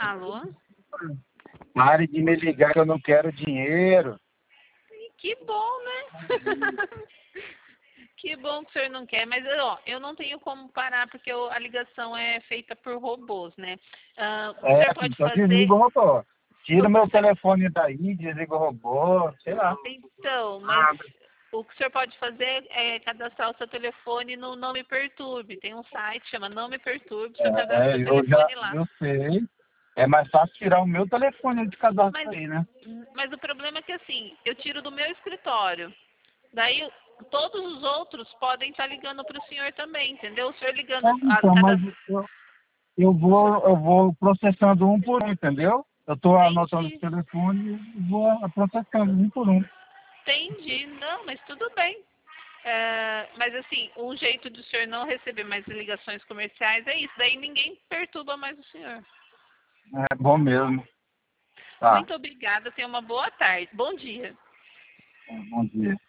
Alô? Pare de me ligar que eu não quero dinheiro. Que bom, né? Que bom que o senhor não quer, mas ó, eu não tenho como parar porque a ligação é feita por robôs, né? O que o senhor pode Então fazer? desliga o robô. Tira meu telefone daí, desliga o robô, sei lá. Então, mas o que o senhor pode fazer é cadastrar o seu telefone no Não Me Perturbe. Tem um site, chama Não Me Perturbe, o senhor cadastra o seu telefone lá. Eu sei. É mais fácil tirar o meu telefone de cadastro Mas, aí, né? mas o problema é que assim, eu tiro do meu escritório. Daí todos os outros podem estar ligando para o senhor também, entendeu? O senhor ligando a Então, cada. mas eu vou processando um por um, entendeu? Eu estou anotando os Entendi, telefones e vou processando um por um. entendi. Não, mas tudo bem. Mas assim, o jeito do senhor não receber mais ligações comerciais é isso. Daí ninguém perturba mais o senhor. É bom mesmo. Tá. Muito obrigada. Tenha uma boa tarde. Bom dia. Bom dia.